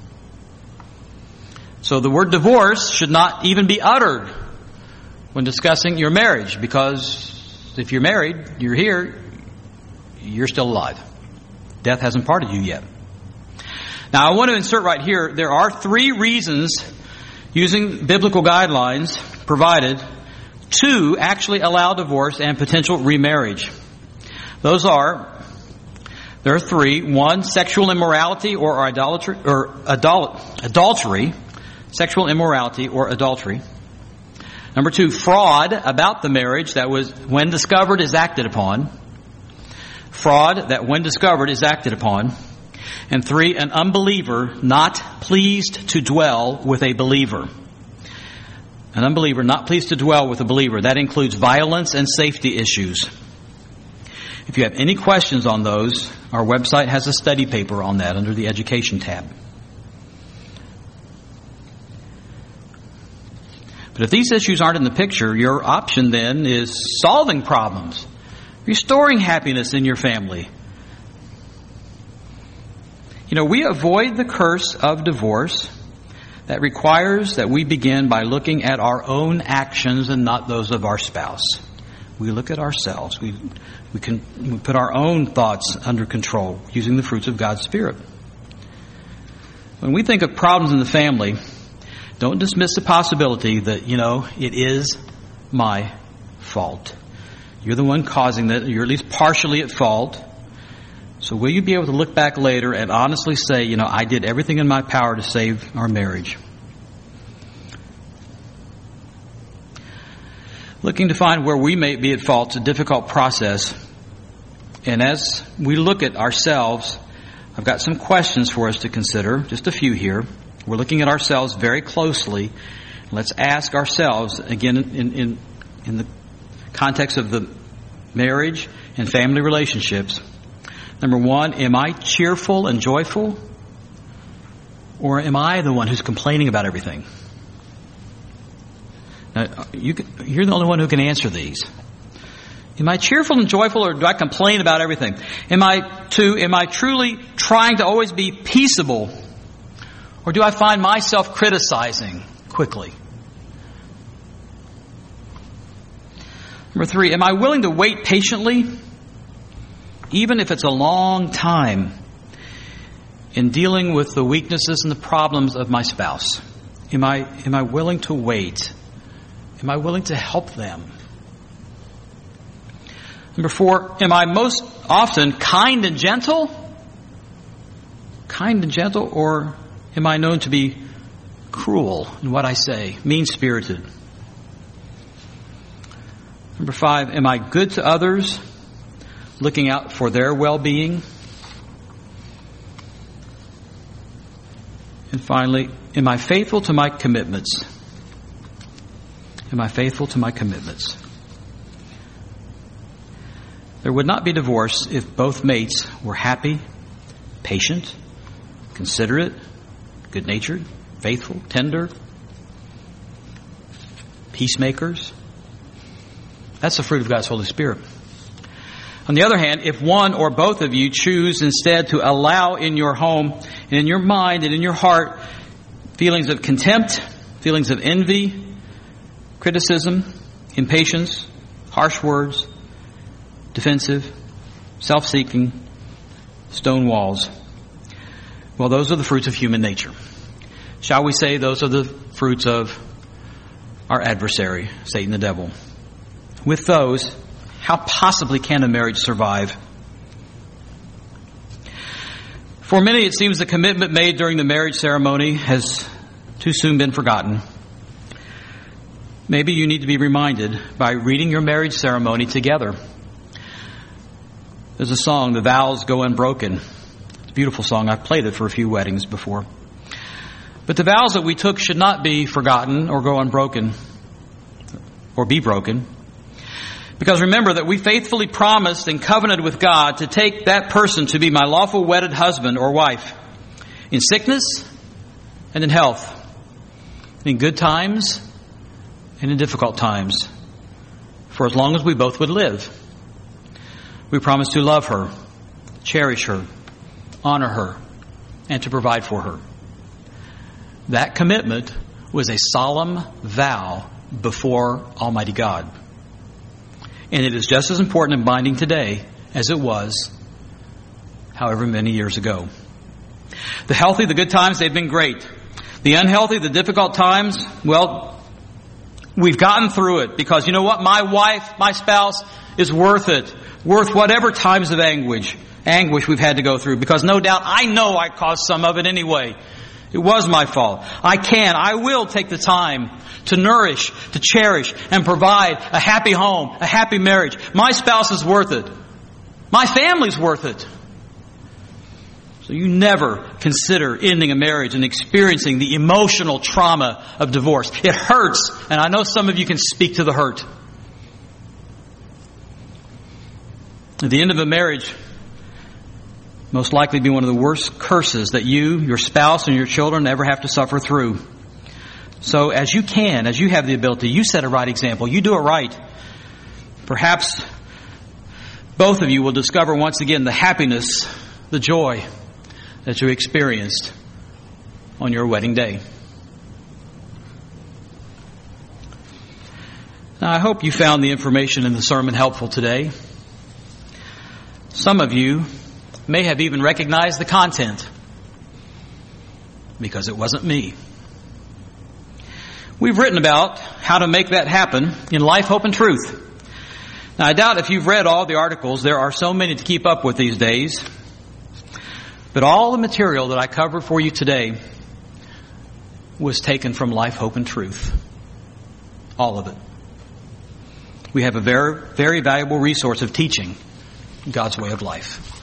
So the word divorce should not even be uttered when discussing your marriage, because if you're married, you're here, you're still alive. Death hasn't parted you yet. Now I want to insert right here, there are three reasons using biblical guidelines provided to actually allow divorce and potential remarriage. Those are, there are three. One, sexual immorality or idolatry, or adul- adultery. Sexual immorality or adultery. Number two, fraud about the marriage that was, when discovered, is acted upon. Fraud that when discovered is acted upon. And three, an unbeliever not pleased to dwell with a believer. An unbeliever not pleased to dwell with a believer. That includes violence and safety issues. If you have any questions on those, our website has a study paper on that under the Education tab. But if these issues aren't in the picture, your option then is solving problems, restoring happiness in your family. You know, we avoid the curse of divorce that requires that we begin by looking at our own actions and not those of our spouse. We look at ourselves. We we can we put our own thoughts under control using the fruits of God's Spirit. When we think of problems in the family, don't dismiss the possibility that, you know, it is my fault. You're the one causing that. You're at least partially at fault. So will you be able to look back later and honestly say, you know, I did everything in my power to save our marriage? Looking to find where we may be at fault is a difficult process. And as we look at ourselves, I've got some questions for us to consider, just a few here. We're looking at ourselves very closely. Let's ask ourselves, again, in, in, in the context of the marriage and family relationships. Number one, am I cheerful and joyful? Or am I the one who's complaining about everything? Now, you can, you're the only one who can answer these. Am I cheerful and joyful, or do I complain about everything? Am I, two, am I truly trying to always be peaceable? Or do I find myself criticizing quickly? Number three, am I willing to wait patiently, even if it's a long time, in dealing with the weaknesses and the problems of my spouse? Am I, am I willing to wait? Am I willing to help them? Number four, am I most often kind and gentle? Kind and gentle, or am I known to be cruel in what I say, mean-spirited? Number five, am I good to others, looking out for their well-being? And finally, am I faithful to my commitments? Am I faithful to my commitments? There would not be divorce if both mates were happy, patient, considerate, good-natured, faithful, tender, peacemakers. That's the fruit of God's Holy Spirit. On the other hand, if one or both of you choose instead to allow in your home and in your mind and in your heart feelings of contempt, feelings of envy, criticism, impatience, harsh words, defensive, self-seeking, stone walls, well, those are the fruits of human nature. Shall we say those are the fruits of our adversary, Satan the devil? With those, how possibly can a marriage survive? For many, it seems the commitment made during the marriage ceremony has too soon been forgotten. Maybe you need to be reminded by reading your marriage ceremony together. There's a song, "The Vows Go Unbroken." It's a beautiful song. I've played it for a few weddings before. But the vows that we took should not be forgotten or go unbroken or be broken. Because remember that we faithfully promised and covenanted with God to take that person to be my lawful wedded husband or wife in sickness and in health, in good times and in difficult times, for as long as we both would live. We promised to love her, cherish her, honor her, and to provide for her. That commitment was a solemn vow before Almighty God. And it is just as important and binding today as it was however many years ago. The healthy, the good times, they've been great. The unhealthy, the difficult times, well, we've gotten through it because you know what? My wife, my spouse is worth it. Worth whatever times of anguish, anguish we've had to go through. Because no doubt, I know I caused some of it anyway. It was my fault. I can, I will take the time to nourish, to cherish, and provide a happy home, a happy marriage. My spouse is worth it. My family's worth it. So you never consider ending a marriage and experiencing the emotional trauma of divorce. It hurts, and I know some of you can speak to the hurt. At the end of a marriage, most likely be one of the worst curses that you, your spouse, and your children ever have to suffer through. So as you can, as you have the ability, you set a right example. You do it right. Perhaps both of you will discover once again the happiness, the joy that you experienced on your wedding day. Now, I hope you found the information in the sermon helpful today. Some of you may have even recognized the content because it wasn't me. We've written about how to make that happen in Life, Hope, and Truth. Now, I doubt if you've read all the articles, there are so many to keep up with these days. But all the material that I covered for you today was taken from Life, Hope, and Truth. All of it. We have a very, very valuable resource of teaching God's way of life.